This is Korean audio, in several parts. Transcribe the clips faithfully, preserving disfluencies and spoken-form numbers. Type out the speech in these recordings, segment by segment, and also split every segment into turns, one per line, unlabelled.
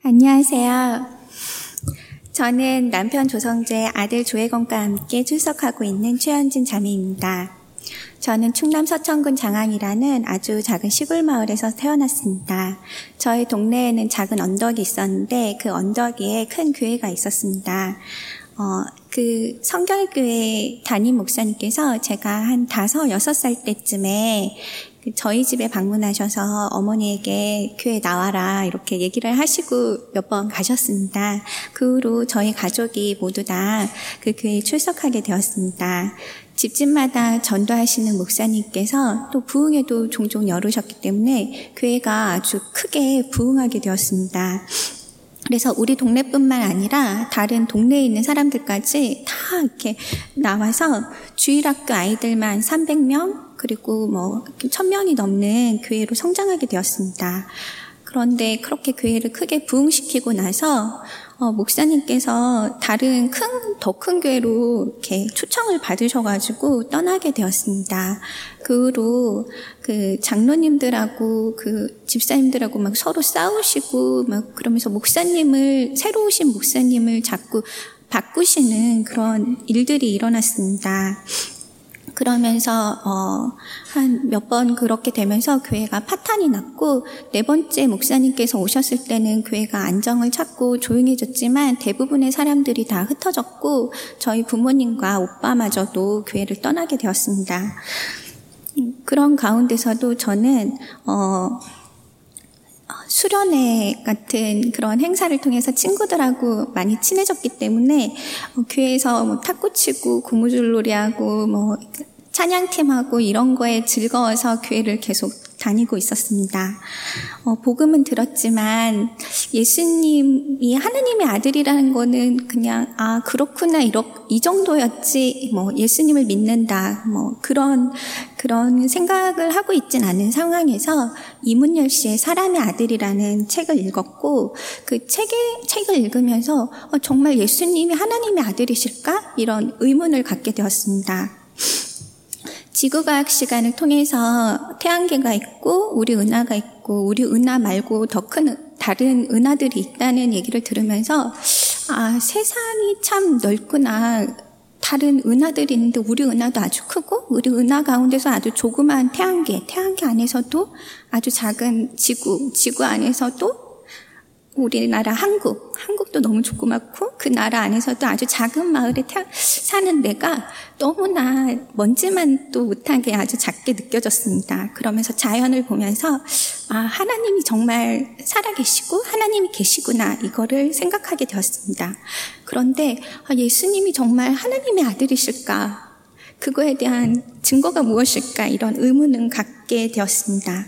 안녕하세요. 저는 남편 조성재, 아들 조혜건과 함께 출석하고 있는 최현진 자매입니다. 저는 충남 서천군 장항이라는 아주 작은 시골 마을에서 태어났습니다. 저희 동네에는 작은 언덕이 있었는데 그 언덕 위에 큰 교회가 있었습니다. 어, 그 성결교회 담임 목사님께서 제가 한 다섯, 여섯 살 때쯤에 저희 집에 방문하셔서 어머니에게 교회 나와라 이렇게 얘기를 하시고 몇 번 가셨습니다. 그 후로 저희 가족이 모두 다 그 교회에 출석하게 되었습니다. 집집마다 전도하시는 목사님께서 또 부흥회도 종종 열으셨기 때문에 교회가 아주 크게 부흥하게 되었습니다. 그래서 우리 동네뿐만 아니라 다른 동네에 있는 사람들까지 다 이렇게 나와서 주일학교 아이들만 삼백 명 그리고 뭐 천 명이 넘는 교회로 성장하게 되었습니다. 그런데 그렇게 교회를 크게 부흥시키고 나서 어, 목사님께서 다른 큰, 더 큰 교회로 이렇게 초청을 받으셔가지고 떠나게 되었습니다. 그 후로 그 장로님들하고 그 집사님들하고 막 서로 싸우시고 막 그러면서 목사님을, 새로 오신 목사님을 자꾸 바꾸시는 그런 일들이 일어났습니다. 그러면서 어, 한 몇 번 그렇게 되면서 교회가 파탄이 났고 네 번째 목사님께서 오셨을 때는 교회가 안정을 찾고 조용해졌지만 대부분의 사람들이 다 흩어졌고 저희 부모님과 오빠마저도 교회를 떠나게 되었습니다. 그런 가운데서도 저는 어, 수련회 같은 그런 행사를 통해서 친구들하고 많이 친해졌기 때문에 어, 교회에서 뭐 탁구 치고 고무줄놀이하고 뭐 찬양팀하고 이런 거에 즐거워서 교회를 계속 다니고 있었습니다. 어, 복음은 들었지만 예수님이 하나님의 아들이라는 거는 그냥 아 그렇구나 이러, 이 정도였지 뭐 예수님을 믿는다 뭐 그런 그런 생각을 하고 있진 않은 상황에서 이문열 씨의 사람의 아들이라는 책을 읽었고 그 책에 책을 읽으면서 어, 정말 예수님이 하나님의 아들이실까 이런 의문을 갖게 되었습니다. 지구과학 시간을 통해서 태양계가 있고 우리 은하가 있고 우리 은하 말고 더 큰 다른 은하들이 있다는 얘기를 들으면서 아 세상이 참 넓구나. 다른 은하들이 있는데 우리 은하도 아주 크고 우리 은하 가운데서 아주 조그마한 태양계, 태양계 안에서도 아주 작은 지구, 지구 안에서도 우리나라 한국, 한국도 너무 조그맣고 그 나라 안에서도 아주 작은 마을에 태, 사는 내가 너무나 먼지만도 못하게 아주 작게 느껴졌습니다. 그러면서 자연을 보면서 아 하나님이 정말 살아계시고 하나님이 계시구나 이거를 생각하게 되었습니다. 그런데 아, 예수님이 정말 하나님의 아들이실까? 그거에 대한 증거가 무엇일까? 이런 의문을 갖게 되었습니다.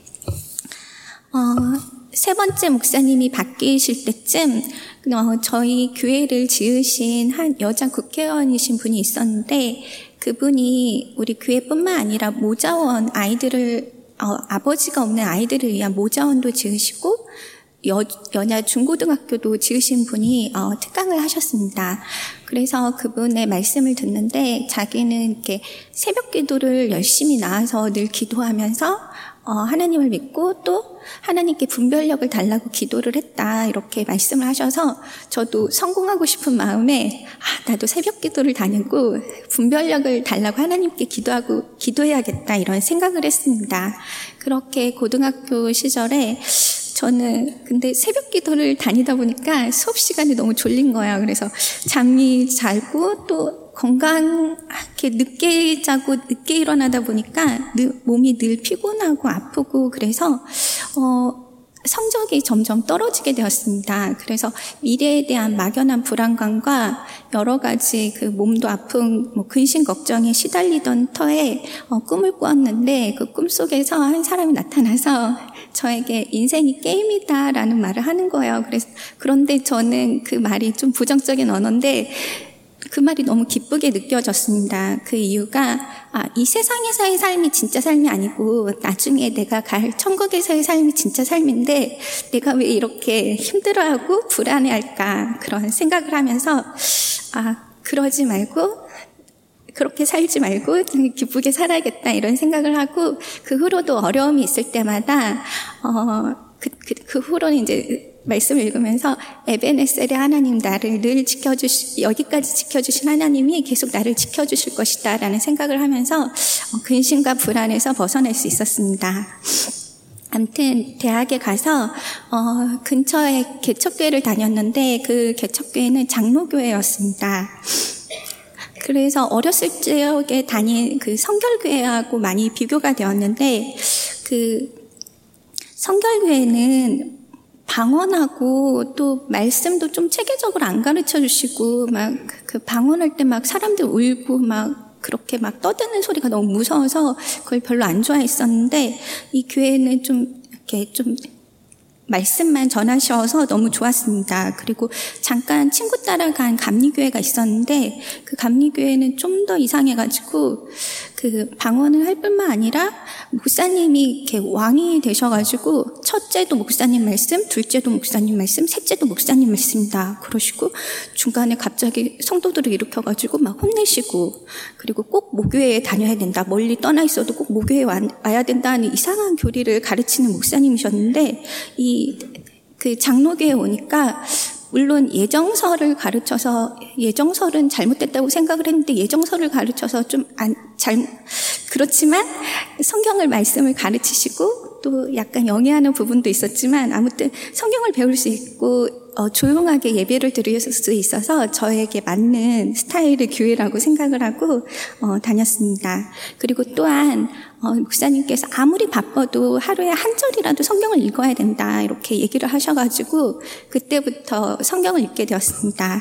어, 세 번째 목사님이 바뀌실 때쯤 어, 저희 교회를 지으신 한 여자 국회의원이신 분이 있었는데 그분이 우리 교회뿐만 아니라 모자원 아이들을 어, 아버지가 없는 아이들을 위한 모자원도 지으시고 여, 여자 중고등학교도 지으신 분이 어, 특강을 하셨습니다. 그래서 그분의 말씀을 듣는데 자기는 이렇게 새벽 기도를 열심히 나와서 늘 기도하면서 어, 하나님을 믿고 또 하나님께 분별력을 달라고 기도를 했다 이렇게 말씀을 하셔서 저도 성공하고 싶은 마음에 아, 나도 새벽 기도를 다니고 분별력을 달라고 하나님께 기도하고 기도해야겠다 이런 생각을 했습니다. 그렇게 고등학교 시절에 저는 근데 새벽 기도를 다니다 보니까 수업 시간에 너무 졸린 거예요. 그래서 잠이 자고 또 건강하게 늦게 자고 늦게 일어나다 보니까 늘, 몸이 늘 피곤하고 아프고 그래서 어, 성적이 점점 떨어지게 되었습니다. 그래서 미래에 대한 막연한 불안감과 여러 가지 그 몸도 아픈 뭐 근심 걱정에 시달리던 터에 어, 꿈을 꾸었는데 그 꿈속에서 한 사람이 나타나서 저에게 인생이 게임이다라는 말을 하는 거예요. 그래서 그런데 저는 그 말이 좀 부정적인 언어인데 그 말이 너무 기쁘게 느껴졌습니다. 그 이유가 아, 이 세상에서의 삶이 진짜 삶이 아니고 나중에 내가 갈 천국에서의 삶이 진짜 삶인데 내가 왜 이렇게 힘들어하고 불안해할까 그런 생각을 하면서 아 그러지 말고 그렇게 살지 말고 기쁘게 살아야겠다 이런 생각을 하고 그 후로도 어려움이 있을 때마다 어, 그, 그, 그 후로는 이제 말씀을 읽으면서 에베네셀의 하나님, 나를 늘 지켜주시, 여기까지 지켜주신 하나님이 계속 나를 지켜주실 것이다 라는 생각을 하면서 근심과 불안에서 벗어날 수 있었습니다. 아무튼 대학에 가서 어, 근처에 개척교회를 다녔는데 그 개척교회는 장로교회였습니다. 그래서 어렸을 적에 다닌 그 성결교회하고 많이 비교가 되었는데 그 성결교회는 방언하고 또 말씀도 좀 체계적으로 안 가르쳐 주시고 막 그 방언할 때 막 사람들 울고 막 그렇게 막 떠드는 소리가 너무 무서워서 그걸 별로 안 좋아했었는데 이 교회는 좀 이렇게 좀 말씀만 전하셔서 너무 좋았습니다. 그리고 잠깐 친구 따라간 감리교회가 있었는데 그 감리교회는 좀 더 이상해가지고 그 방언을 할 뿐만 아니라 목사님이 이렇게 왕이 되셔가지고 첫째도 목사님 말씀, 둘째도 목사님 말씀, 셋째도 목사님 말씀이다 그러시고 중간에 갑자기 성도들을 일으켜가지고 막 혼내시고 그리고 꼭 모교회에 다녀야 된다, 멀리 떠나 있어도 꼭 모교회에 와야 된다는 이상한 교리를 가르치는 목사님이셨는데 이 그 장로교회에 오니까 물론 예정설을 가르쳐서 예정설은 잘못됐다고 생각을 했는데 예정설을 가르쳐서 좀 안, 잘 그렇지만 성경을 말씀을 가르치시고 또 약간 영위하는 부분도 있었지만 아무튼 성경을 배울 수 있고 어, 조용하게 예배를 드릴 수 있어서 저에게 맞는 스타일의 교회라고 생각을 하고 어, 다녔습니다. 그리고 또한 어, 목사님께서 아무리 바빠도 하루에 한 절이라도 성경을 읽어야 된다 이렇게 얘기를 하셔가지고 그때부터 성경을 읽게 되었습니다.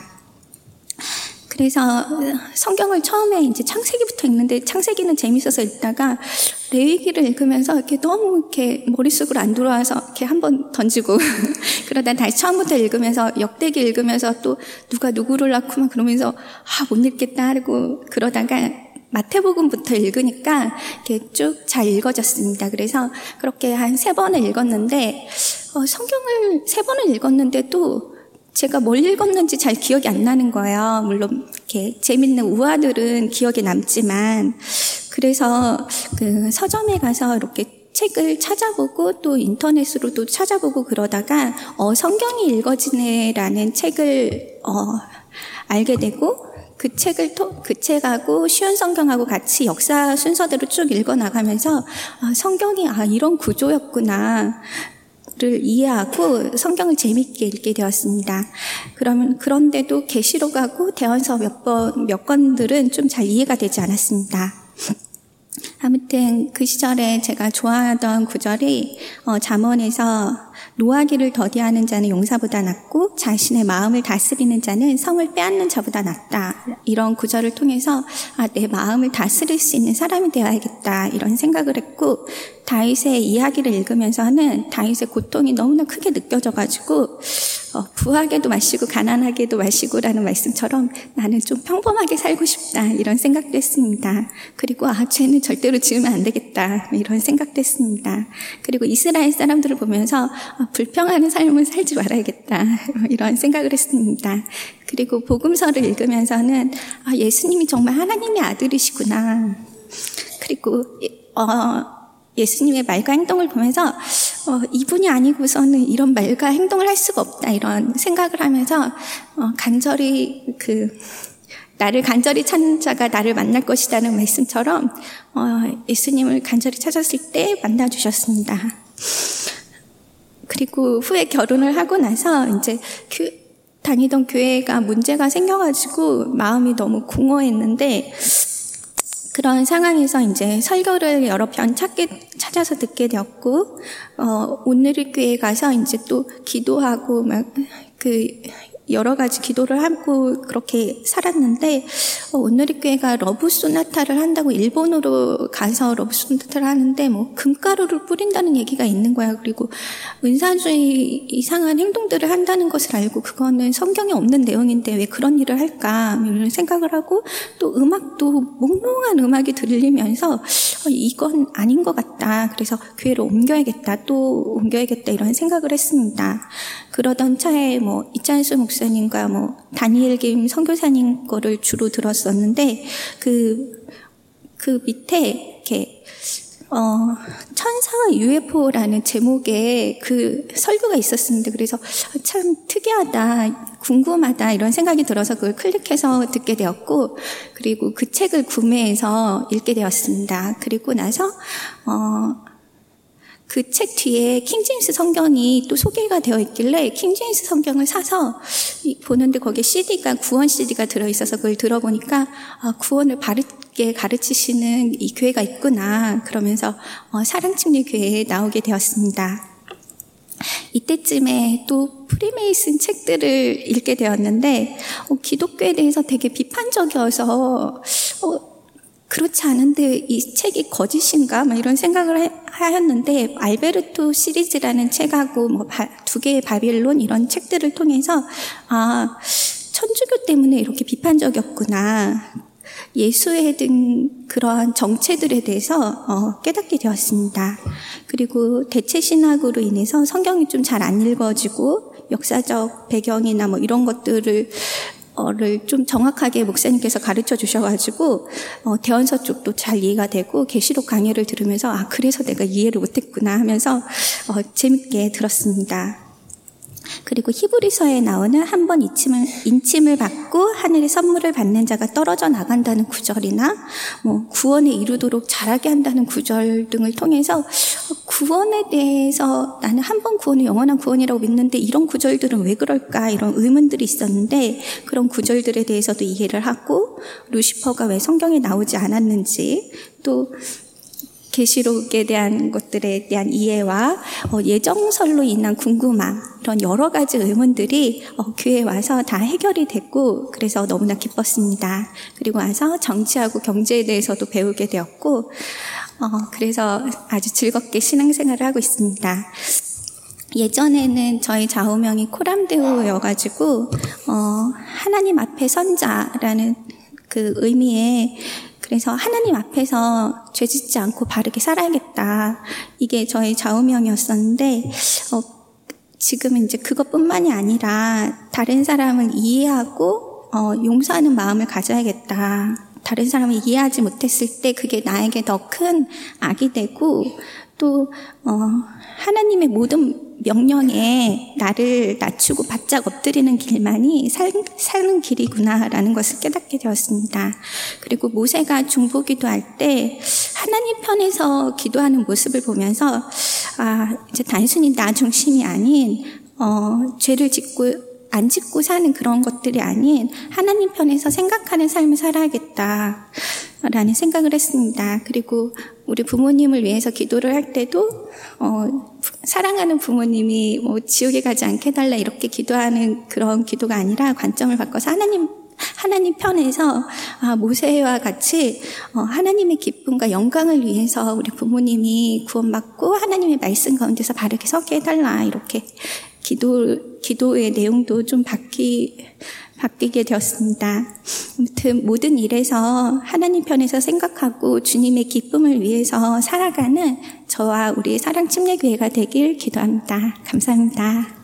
그래서 성경을 처음에 이제 창세기부터 읽는데 창세기는 재밌어서 읽다가 레위기를 읽으면서 이렇게 너무 이렇게 머릿속으로 안 들어와서 이렇게 한번 던지고 그러다 다시 처음부터 읽으면서 역대기 읽으면서 또 누가 누구를 낳고 막 그러면서 아, 못 읽겠다 하고 그러다가 마태복음부터 읽으니까 이렇게 쭉 잘 읽어졌습니다. 그래서 그렇게 한 세 번을 읽었는데 어, 성경을 세 번을 읽었는데도 제가 뭘 읽었는지 잘 기억이 안 나는 거예요. 물론 이렇게 재밌는 우화들은 기억에 남지만 그래서 그 서점에 가서 이렇게 책을 찾아보고 또 인터넷으로도 찾아보고 그러다가 어, 성경이 읽어지네라는 책을 어, 알게 되고 그 책을 토, 그 책하고 쉬운 성경하고 같이 역사 순서대로 쭉 읽어 나가면서 아, 성경이 아 이런 구조였구나. 를 이해하고 성경을 재밌게 읽게 되었습니다. 그러면 그런데도 계시록하고 대언서 몇 번, 몇 건들은 좀 잘 이해가 되지 않았습니다. 아무튼 그 시절에 제가 좋아하던 구절이 어, 잠언에서 노하기를 더디하는 자는 용사보다 낫고 자신의 마음을 다스리는 자는 성을 빼앗는 자보다 낫다. 이런 구절을 통해서 아, 내 마음을 다스릴 수 있는 사람이 되어야겠다 이런 생각을 했고 다윗의 이야기를 읽으면서는 다윗의 고통이 너무나 크게 느껴져가지고 어, 부하게도 마시고 가난하게도 마시고라는 말씀처럼 나는 좀 평범하게 살고 싶다 이런 생각도 했습니다. 그리고 아 죄는 절대로 지으면 안 되겠다 이런 생각도 했습니다. 그리고 이스라엘 사람들을 보면서 아, 불평하는 삶을 살지 말아야겠다 이런 생각을 했습니다. 그리고 복음서를 읽으면서는 아, 예수님이 정말 하나님의 아들이시구나. 그리고 어, 예수님의 말과 행동을 보면서 어, 이분이 아니고서는 이런 말과 행동을 할 수가 없다 이런 생각을 하면서 어, 간절히 그 나를 간절히 찾는 자가 나를 만날 것이라는 말씀처럼 어, 예수님을 간절히 찾았을 때 만나주셨습니다. 그리고 후에 결혼을 하고 나서 이제 교, 다니던 교회가 문제가 생겨가지고 마음이 너무 공허했는데 그런 상황에서 이제 설교를 여러 편 찾게, 찾아서 듣게 되었고, 어, 오늘의 교회에 가서 이제 또 기도하고 막 그 여러 가지 기도를 하고 그렇게 살았는데 어, 오늘의 교회가 러브 소나타를 한다고 일본으로 가서 러브 소나타를 하는데 뭐 금가루를 뿌린다는 얘기가 있는 거야. 그리고 은사주의 이상한 행동들을 한다는 것을 알고 그거는 성경에 없는 내용인데 왜 그런 일을 할까 이런 생각을 하고 또 음악도 몽롱한 음악이 들리면서 어, 이건 아닌 것 같다. 그래서 교회를 옮겨야겠다. 또 옮겨야겠다 이런 생각을 했습니다. 그러던 차에 뭐 이찬수 목사님과 뭐 다니엘 김 선교사님 거를 주로 들었었는데 그, 그 밑에 이렇게 어, 천사와 유에프오라는 제목의 그 설교가 있었습니다. 그래서 참 특이하다, 궁금하다 이런 생각이 들어서 그걸 클릭해서 듣게 되었고, 그리고 그 책을 구매해서 읽게 되었습니다. 그리고 나서 어, 그 책 뒤에 킹제임스 성경이 또 소개가 되어 있길래 킹제임스 성경을 사서 보는데 거기에 씨디가 구원 씨디가 들어있어서 그걸 들어보니까 아, 구원을 바르게 가르치시는 이 교회가 있구나 그러면서 어, 사랑침례교회에 나오게 되었습니다. 이때쯤에 또 프리메이슨 책들을 읽게 되었는데 어, 기독교에 대해서 되게 비판적이어서 어, 그렇지 않은데 이 책이 거짓인가? 막 이런 생각을 해, 하였는데 알베르토 시리즈라는 책하고 뭐 두 개의 바빌론 이런 책들을 통해서 아 천주교 때문에 이렇게 비판적이었구나. 예수에 든 그러한 정체들에 대해서 어, 깨닫게 되었습니다. 그리고 대체 신학으로 인해서 성경이 좀 잘 안 읽어지고 역사적 배경이나 뭐 이런 것들을 어를 좀 정확하게 목사님께서 가르쳐 주셔가지고 어, 대언서 쪽도 잘 이해가 되고 계시록 강의를 들으면서 아 그래서 내가 이해를 못했구나 하면서 어, 재밌게 들었습니다. 그리고 히브리서에 나오는 한 번 인침을, 인침을 받고 하늘의 선물을 받는 자가 떨어져 나간다는 구절이나 뭐 구원에 이르도록 자라게 한다는 구절 등을 통해서 구원에 대해서 나는 한 번 구원은 영원한 구원이라고 믿는데 이런 구절들은 왜 그럴까 이런 의문들이 있었는데 그런 구절들에 대해서도 이해를 하고 루시퍼가 왜 성경에 나오지 않았는지 또 계시록에 대한 것들에 대한 이해와 어, 예정설로 인한 궁금함 이런 여러 가지 의문들이 어, 교회에 와서 다 해결이 됐고 그래서 너무나 기뻤습니다. 그리고 와서 정치하고 경제에 대해서도 배우게 되었고 어, 그래서 아주 즐겁게 신앙생활을 하고 있습니다. 예전에는 저희 좌우명이 코람데오여가지고 어, 하나님 앞에 선자라는 그 의미에 그래서 하나님 앞에서 죄짓지 않고 바르게 살아야겠다. 이게 저희 좌우명이었었는데 어, 지금은 이제 그것뿐만이 아니라 다른 사람을 이해하고 어, 용서하는 마음을 가져야겠다. 다른 사람을 이해하지 못했을 때 그게 나에게 더 큰 악이 되고 또 어, 하나님의 모든 명령에 나를 낮추고 바짝 엎드리는 길만이 살, 사는 길이구나라는 것을 깨닫게 되었습니다. 그리고 모세가 중보기도할 때 하나님 편에서 기도하는 모습을 보면서 아 이제 단순히 나 중심이 아닌 어, 죄를 짓고 안 짓고 사는 그런 것들이 아닌 하나님 편에서 생각하는 삶을 살아야겠다라는 생각을 했습니다. 그리고 우리 부모님을 위해서 기도를 할 때도 어, 사랑하는 부모님이 뭐 지옥에 가지 않게 해달라 이렇게 기도하는 그런 기도가 아니라 관점을 바꿔서 하나님 하나님 편에서 아, 모세와 같이 어, 하나님의 기쁨과 영광을 위해서 우리 부모님이 구원받고 하나님의 말씀 가운데서 바르게 서게 해달라 이렇게 기도, 기도의 내용도 좀 바뀌, 바뀌게 되었습니다. 아무튼 모든 일에서 하나님 편에서 생각하고 주님의 기쁨을 위해서 살아가는 저와 우리 사랑침례교회가 되길 기도합니다. 감사합니다.